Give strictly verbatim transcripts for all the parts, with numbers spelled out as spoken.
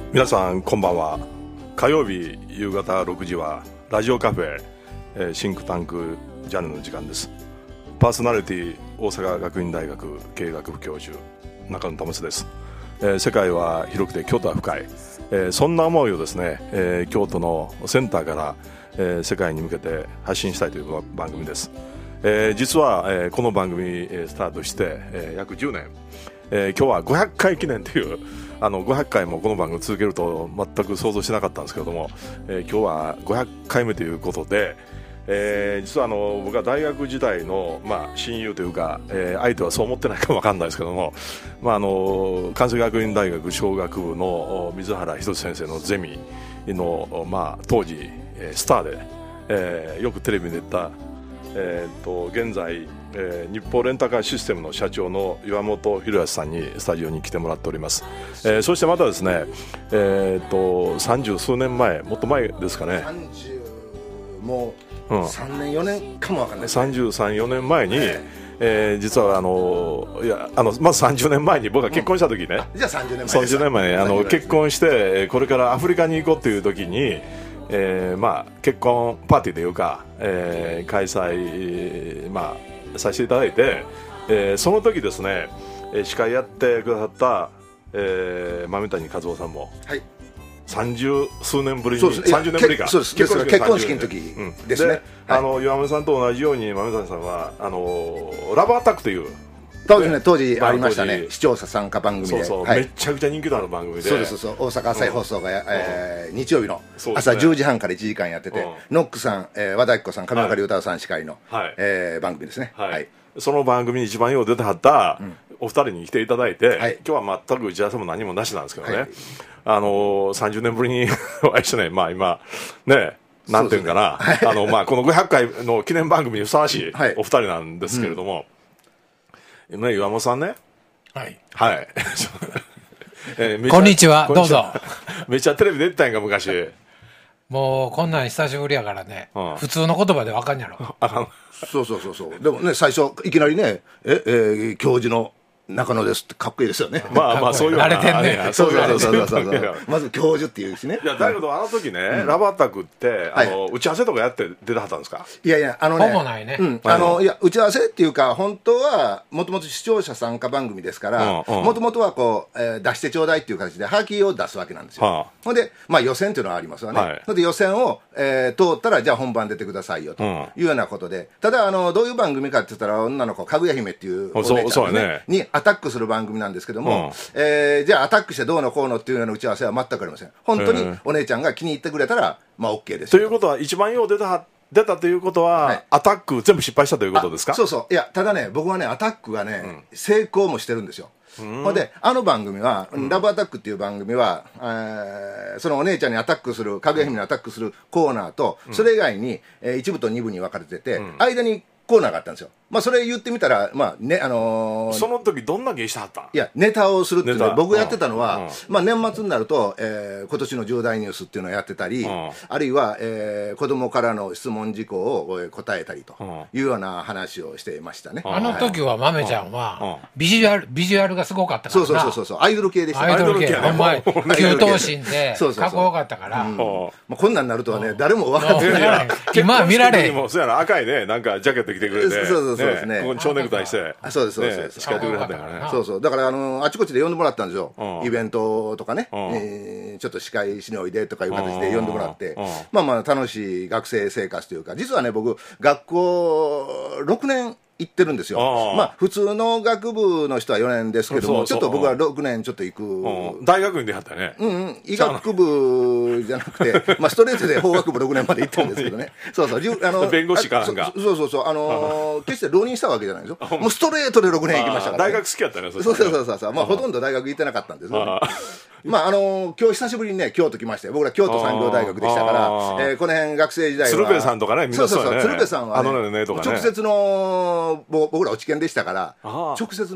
皆さんこんばんは。火曜日夕方ろくじはラジオカフェ、えー、シンクタンクジャンルの時間です。パーソナリティ大阪学院大学経営学部教授中野保です。えー、世界は広くて京都は深い、えー、そんな思いをですね、えー、京都のセンターから、えー、世界に向けて発信したいという番組です。えー、実は、えー、この番組、えー、スタートして、えー、約じゅうねん、えー、今日はごひゃっかい記念というあのごひゃっかいもこの番組続けると全く想像しなかったんですけれども、えー、今日はごひゃっかいめということで、えー、実はあの僕は大学時代の、まあ、親友というか、えー、相手はそう思ってないかも分かんないですけども、まあ、あの関西学院大学商学部の水原仁先生のゼミの、まあ、当時スターで、えー、よくテレビに出た、えー、と現在えー、日報レンタカーシステムの社長の岩本博康さんにスタジオに来てもらっております。えー、そしてまたですね、えー、と三十数年前、もっと前ですかね、 さんじゅうもうさんねんよねんかもわかんないですね、 さんじゅうさん、よねんまえに、えーえー、実はあのいやあのまずさんじゅうねんまえに僕が結婚した時ね、 うん、じゃあさんじゅうねんまえさんじゅうねんまえにあの結婚してこれからアフリカに行こうという時に、えーまあ、結婚パーティーというか、えー、開催、まあさせていただいて、えー、その時ですね、司会やってくださった、えー、豆谷和夫さんも、はい、三十数年ぶりに、さんじゅうねんぶりか、 そうです結婚式の時ですね、 うん、あの、はい、岩村さんと同じように豆谷さんはあのラブアタックという当時ね、当時ありましたね、視聴者参加番組で、 そうそう、はい、めちゃくちゃ人気のある番組で、 そうですそう大阪朝日放送が、うんえー、日曜日の朝じゅうじはんからいちじかんやってて、うん、ノックさん、えー、和田アキ子さん、上岡龍太郎さん司会の、はいえー、番組ですね、 はいはい、その番組に一番よう出てはった、うん、お二人に来ていただいて、はい、今日は全く打ち合わせも何もなしなんですけどね、はい、あのー、さんじゅうねんぶりにお会いしてね、まあ今ねなんていうんかな、ねあのまあ、このごひゃっかいの記念番組にふさわしいお二人なんですけれども、はいうんね、岩本さんね、 はい、 はい、 えー、こんにちは、どうぞ。 めっちゃテレビ出てたんやんか昔。 もうこんなん久しぶりやからね、うん、普通の言葉でわかんやろ。 そうそうそうそう。でもね最初いきなりねえ、えー、教授の中野ですってかっこいいですよね。 まあまあそういう慣れてんね。 そうそうそうそうそうまず教授っていうしね。 いやだけどあの時ね、うん、ラバータクってあの、はい、打ち合わせとかやって出てはったんですか。 いやいやあのねほぼないね、 うん、あのいや打ち合わせっていうか本当はもともと視聴者参加番組ですからもともとはこう、えー、出してちょうだいっていう形でハガキを出すわけなんですよ、はあ、ほんで、まあ、予選っていうのはありますよね、はい、ほんで予選を、えー、通ったらじゃあ本番出てくださいよというようなことで、ただあのどういう番組かって言ったら女の子かぐや姫っていうお姉ちゃん、ねね、にアタックする番組なんですけども、うんえー、じゃあアタックしてどうのこうのっていうような打ち合わせは全くありません。本当にお姉ちゃんが気に入ってくれたらまあ OK です。 ということは一番よう出た出たということは、はい、アタック全部失敗したということですか。 そうそういやただね僕はねアタックがね、うん、成功もしてるんですよ。ほんであの番組は、うん、ラブアタックっていう番組は、えー、そのお姉ちゃんにアタックするかぐや姫にアタックするコーナーと、うん、それ以外に、えー、いち部とに部に分かれてて、うん、間にコーナーがあったんですよ。まあそれ言ってみたらまあねあのー、 その時どんな芸してはったん。 いやネタをするっていうの僕やってたのは、うんうん、まあ年末になると、えー、今年の重大ニュースっていうのをやってたり、うん、あるいは、えー、子供からの質問事項を答えたりというような話をしていましたね。 あの時は豆ちゃんはビジュアルビジュアルがすごかったからな。 そうそうそうそうアイドル系でした。 アイドル系ほんま給湯心でかっこよかったから、うん、 まあこんなんなるとはね誰も分かってない。 今は見られもそうやな赤いねなんかジャケット着てくれてそうそうそうですね。 ここに蝶ネクタイして、 あそうですそうです。 司会やってくれはったからね。 そうそうだからあのあちこちで呼んでもらったんですよ。イベントとかね、えー、ちょっと司会しにおいでとかいう形で呼んでもらって、まあまあ楽しい学生生活というか、実はね僕学校ろくねん行ってるんですよ。あまあ普通の学部の人はよねんですけども、ちょっと僕はろくねんちょっと行く。 大学院でやったね。 うん、うん、医学部じゃなくて、まあストレートで法学部ろくねんまで行ったんですけどね。そうそうあの弁護士かなんか。 そうそうそうあのー、決して浪人したわけじゃないですよ。もうストレートでろくねん行きましたから、ね。 大学好きやったね。 そうそうそうそうまあほとんど大学行ってなかったんですよ、ね。まああのー、今日久しぶりにね京都来まして、僕ら京都産業大学でしたから、えー、この辺学生時代は鶴瓶さんとかね、 そうそうそう鶴瓶さんは、ね、 あのねとかね、 直接の僕ら落ち研でしたから直接のね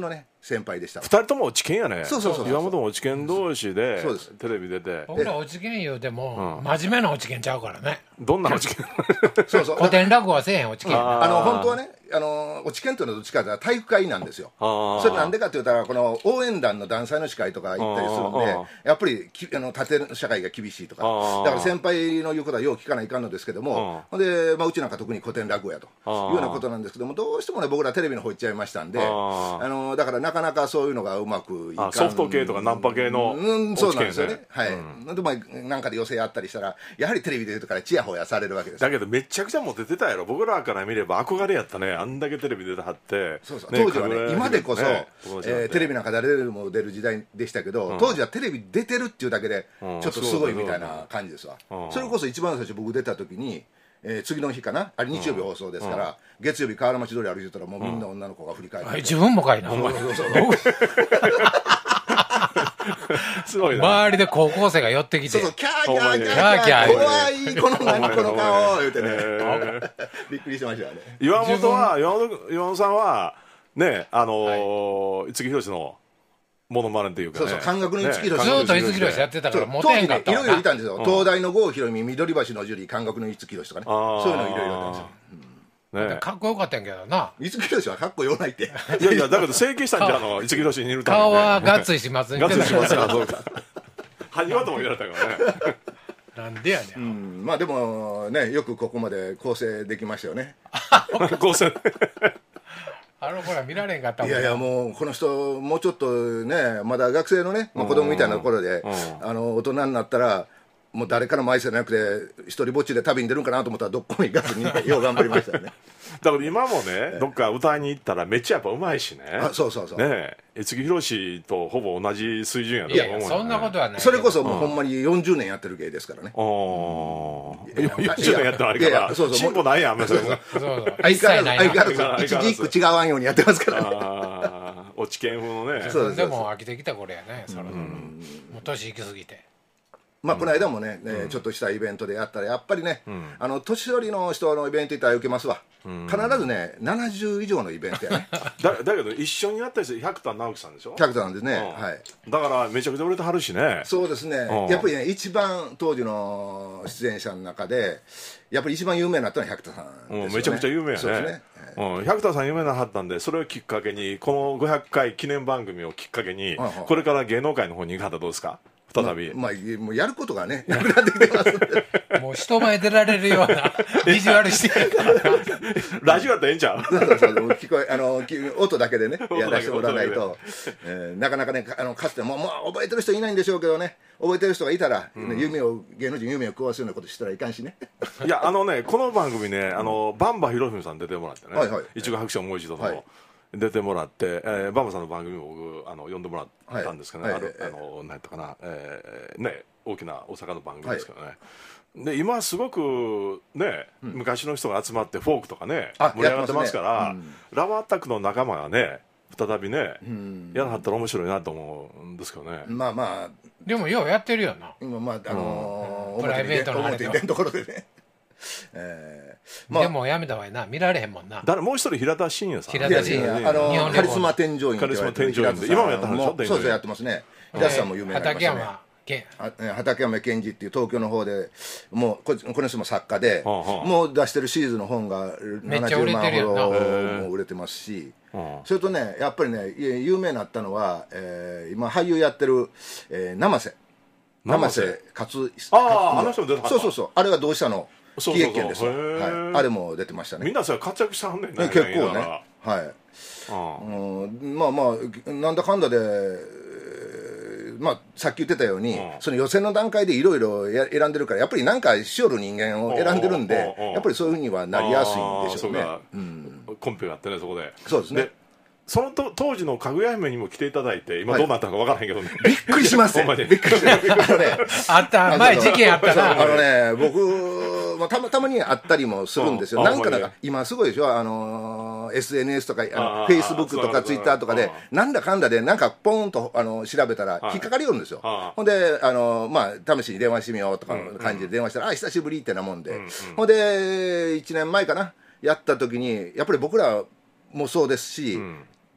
先輩でした。 ふたりとも落研やね。 そうそうそう。 岩本も落研同士でテレビ出て。 僕ら落研言うても真面目な落研ちゃうからね。 どんな落研？ そうそう。 古典落語はせえへん落研。 あの本当はね、あの落研というのはどっちかというと体育会なんですよ。それなんでかというと、この応援団の団祭の司会とか行ったりするんで、やっぱりきあの縦社会が厳しいとか、だから先輩の言うことはよう聞かないかんのですけども、ほんで、まあ、うちなんか特に古典落語やというようなことなんですけども、どうしてもね僕らテレビの方行っちゃいましたんで、あのだからなかなかそういうのがうまくいかん。 ソフト系とかナンパ系の、 うん、そうなんですよね。はい。でまあなんかで寄せあったりしたら、やはりテレビで言うとからチヤホヤされるわけです。 だけどめちゃくちゃモテてたやろ。僕らから見れば憧れやったね。あんだけテレビ出てはって。 そうそう、当時はね、今でこそ、ねえー、テレビなんか誰でも出る時代でしたけど、うん、当時はテレビ出てるっていうだけでちょっとすごいみたいな感じですわ。そ, それこそ一番最初僕出た時に、えー、次の日かな、あれ日曜日放送ですから、うん、月曜日河原町通り歩いてたらもうみんな女の子が振り返って、うん、 自分もかいな。すごいな。周りで高校生が寄ってきて、 そうそう、キャーキャーキャーキャー、怖いこの何この顔言うてね、びっくりしましたね。 岩本は岩本岩本さんはね、あのー、五木ひろしのモノマネというかね、 そうそう、感覚の五木ひろし、 ずっと五木ひろしやってたからモテんかったわな。 いろいろいたんですよ。東大の郷ひろみ、緑橋のジュリー、感覚の五木ひろしとかね、そういうのいろいろいたんですよ。 ね、かっこよかったんやけどな。 五木ひろしはかっこよないって。 いやいや、だけど整形したんじゃん、の五木ひろしに似るために、 顔はガッツリしますね。 ガッツリしますな、そうか。はじわとも言われたからね。 なんでやねん。 うん、まあでもね、よくここまで構成できましたよね。 構成。 あの頃は見られんかったもん。 いやいや、もうこの人もうちょっとね、まだ学生のね、まあ、子供みたいなところで、あの大人になったら。もう誰からも愛せなくて一人ぼっちで旅に出るんかなと思ったらどっこも行かずに、ね、よう頑張りましたよね。 だから今もね、どっか歌いに行ったらめっちゃやっぱうまいしね。 あ、そうそうそう。 ねえ、五木ひろしとほぼ同じ水準やと思う、ね。 いやいや、そんなことはない。 それこそもうほんまによんじゅうねんやってる芸ですからね。 ああ、よんじゅうねんやってるあれから進歩ないやん、あんまり。そうそう。 相変わらず相変わらず一字一句違わんようにやってますからね。 ああ、落ち研風のね。 自分でも飽きてきたこれやね。それもう年行き過ぎて。 まあこの間もね、うん、ちょっとしたイベントでやったらやっぱりね、うん、あの年寄りの人のイベント行ったら受けますわ、うん、必ずねななじゅう以上のイベントやね。 だ, だけど一緒にやったりして百田直樹さんでしょ。 百田なんですね、うん、はい。 だからめちゃくちゃ売れてはるしね。 そうですね、うん、やっぱりね一番当時の出演者の中でやっぱり一番有名になったのは百田さんですよね、 うん、めちゃくちゃ有名やね。そうですね、うん、百田さん有名なはったんで、それをきっかけにこのごひゃっかい記念番組をきっかけに、はいはい、これから芸能界の方に行かはったらどうですか。再び、 まあ、まあ、もうやることがねなくなってきてますんでもう人前出られるようなビジュアルしてるからラジオやったらええんちゃう。 そうそうそう、聞こえあの音だけでねやらせてもらわないと、えー、なかなかね、あのかつても、もう覚えてる人いないんでしょうけどね、覚えてる人がいたら、うん、夢を芸能人夢を壊すようなことしたらいかんしね。 いや、あのね、この番組ね、あのバンバひろふみさん出てもらってね、はいはい、いちご白書もう一度と、はい、出てもらって、えー、バンバさんの番組も僕あの呼んでもらったんですけどね、はいはい、あの、えー、何やったかな、えー、ね、大きな大阪の番組ですけどね、はい、で今すごくね、うん、昔の人が集まってフォークとかね盛り上がってますから、ね、うん、ラバーアタックの仲間がね再びね、うん、やらはったら面白いなと思うんですけどね。 まあまあでもようやってるよな今、まああのー、 うん、プライベートのあれでところでねえーまあ、でもやめた方がいいな、見られへんもんな。 誰もう一人平田真也さん、 平田真也、 あのカリスマ添乗員、 カリスマ添乗員で今もやったんでしょ。 そうそうやってますね。平田さんも有名になりましたね。 畠山畠山健二っていう東京の方でもうこの人も作家で、はあはあ、もう出してるシリーズの本がななじゅうまんほども売れてますし、はあ、それとねやっぱりね有名になったのは、えー、今俳優やってる、えー、生瀬生瀬勝あああの人も出てました。 そうそうそう、あれはどうしたの喜劇研ですよ、はい、あれも出てましたね。 みんなそれ活躍したんねんね。 結構ね、はい、あうん、まあまあなんだかんだで、まあ、さっき言ってたように、うん、その予選の段階でいろいろ選んでるからやっぱりなんかしおる人間を選んでるんで、やっぱりそういうふうにはなりやすいんでしょうね。 うん、コンペがあってね、そこで。 そうですね。でそのと当時のかぐや姫にも来ていただいて、今どうなったのか分からへんけどね、 はい、びっくりしますよ。びっくりしますあのね、 あった前事件あったな。 あのね、僕、まあ、た, たまにあったりもするんですよ。なんかなんか今すごいでしょ、あのー、エスエヌエス とかあのフェイスブックとかツイッターとかでなんだかんだでなんかポーンとあの調べたら引っかかりよるんですよ。ほんで、あのー、まあ試しに電話してみようとかの感じで電話したら、うんうん、あ久しぶりってなもんで、うんうん、ほんでいちねんまえかなやった時にやっぱり僕らもそうですし、うん、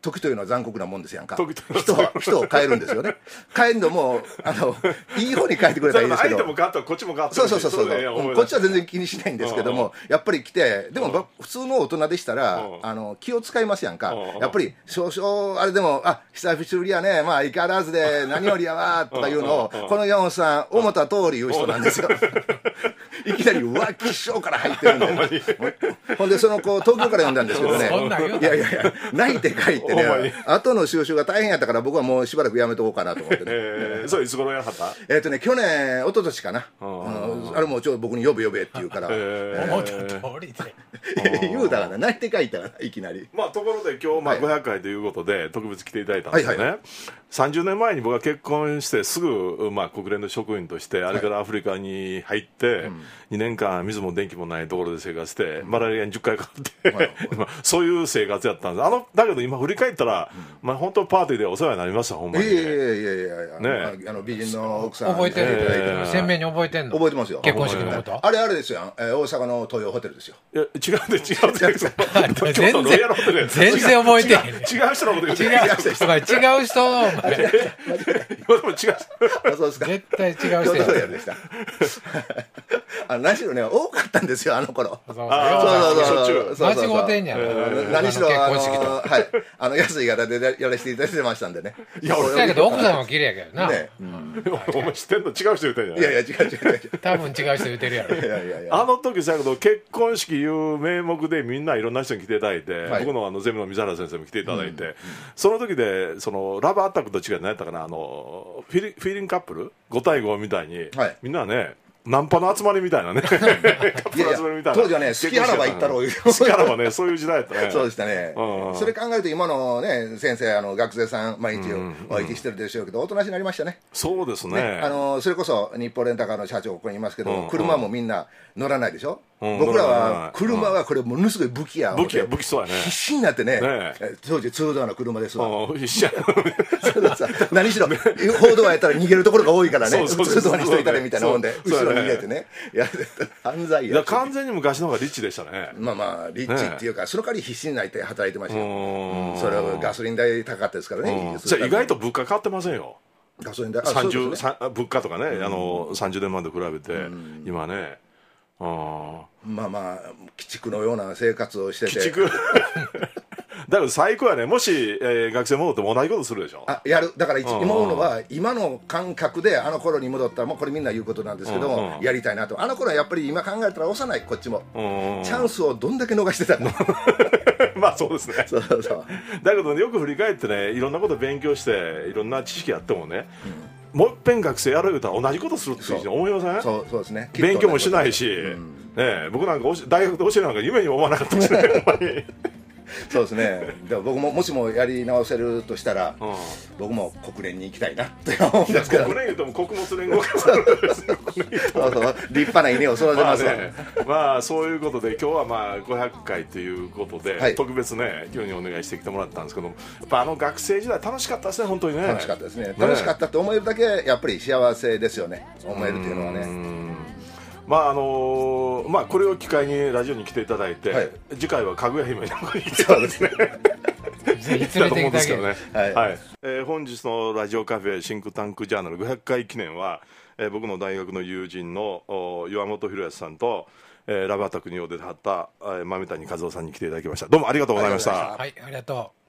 時というのは残酷なもんですやんか。人は人を変えるんですよね。変えるのもあのいい方に変えてくれたらいいですけど、 相手もガッとこっちもガッと、 そうそうそうそう、うん、こっちは全然気にしないんですけども、やっぱり来て、でも普通の大人でしたらあの気を使いますやんか。やっぱり少々あれでも、あ、久しぶりやね、まあ相変わらずで何よりやわとかいうのをこの山本さん思った通り言う人なんですよ。いきなり浮気性から入ってるんでほんでその子東京から呼んだんですけどね、いやいやいや泣いて帰ってね、後の収集が大変やったから僕はもうしばらくやめとこうかなと思ってね。 えー、それいつ頃やはった？ えっとね去年一昨年かな、あれもちょっと僕に呼べ呼べって言うから、 思った通りで言うたから泣いて帰ったからいきなり。 まあところで今日まあごひゃっかいということで特別来ていただいたんですよね。さんじゅうねんまえに僕が結婚してすぐ、まあ、国連の職員としてあれからアフリカに入って、はい、にねんかん水も電気もないところで生活して、うん、マラリアにじゅっかいかかって、はい、そういう生活やったんです。あのだけど今振り返ったら、うん、まあ、本当パーティーでお世話になりましたほんまに。いやいやいやいや、 ね、あの美人の奥さん覚えてる、えー、鮮明に覚えてんの？ 覚えてますよ。 結婚式のこと？ あれあれですよ、えー、大阪の東洋ホテルですよ。 いや違うで違うで全然全然覚えてへん。 違う人のこと言って違う人違う人の今でも違う人あ、そうですか。 絶対違う人やでした。あの何しろね多かったんですよあの頃。 そうそうそうそう間違うてんやろ。 何しろあのはいあの安い柄でやらせていただいてましたんでね。 いや俺だけど奥さんは綺麗やけどな。 ね、お前知ってんの？違う人言ってんじゃない？ いやいや違う違う違う。 多分違う人言ってるやろ。いやいやいや。 あの時さけど結婚式いう名目でみんないろんな人に来ていただいて、僕のあのゼミの水原先生も来ていただいて、その時でそのラブアタックと違う何やったかな、あのフィリフィーリングカップルご対ごみたいに、はい、みんなねナンパの集まりみたいなねカップル集まりみたいな。 当時はね好きあらば行ったろう好きあらばねそういう時代やったね。 そうでしたね。それ考えると今のね先生あの学生さん毎日お会いしてるでしょうけどおとなしになりましたね。 そうですね。 ねあのそれこそ日本レンタカーの社長ここにいますけど、車もみんな乗らないでしょ。僕らは車はこれものすごい武器や武器や武器そうやね。 必死になってね当時ツードアの車ですわ。 必死や何しろ報道はやったら逃げるところが多いからねツードアにしといたれみたいなもんで後ろに逃げてねや犯罪や。 完全に昔の方がリッチでしたね。 まあまあリッチっていうかその代わり必死になって働いてましたよ。それはガソリン代高かったですからね。 じゃあ意外と物価変わってませんよ。 ガソリン代さんじゅう物価とかねあのさんじゅうねんまえと比べて今ね。 あまあまあ鬼畜のような生活をしてて鬼畜だから最高やね。もし、えー、学生戻っても同じことするでしょ。 あやるだから今思うのは今の感覚であの頃に戻ったらもうこれみんな言うことなんですけどもやりたいなと。あの頃はやっぱり今考えたら幼いこっちもチャンスをどんだけ逃してたのまあそうですね。 そうそうそうだけど、ね、よく振り返ってねいろんなこと勉強していろんな知識やってもね、うん、もう一遍学生やる言うたら同じことするって思いません？ そうそうですね。 勉強もしないし、うんね、僕なんか大学で教えるなんか夢にも思わなかったしねそうですね。でも僕ももしもやり直せるとしたら、うん、僕も国連に行きたいなって思うんですけど。 国連言うとも穀物連合会そうそう立派な稲を育てますわ、 まあね、まあそういうことで今日はまあごひゃっかいということで、はい、特別ね今日にお願いしてきてもらったんですけども、やっぱあの学生時代楽しかったですね。本当にね楽しかったですね。楽しかったって思えるだけやっぱり幸せですよね。思えるっていうのはね。 まああのー、まあこれを機会にラジオに来ていただいて、はい、次回はかぐや姫に行ってたんですねぜひ連れていただけね、はいはいえー、本日のラジオカフェシンクタンクジャーナルごひゃっかい記念は、えー、僕の大学の友人の岩本博康さんと、えー、ラブアタックにお出てはった、えー、豆谷和夫さんに来ていただきました。どうもありがとうございました。 はい、ありがとう。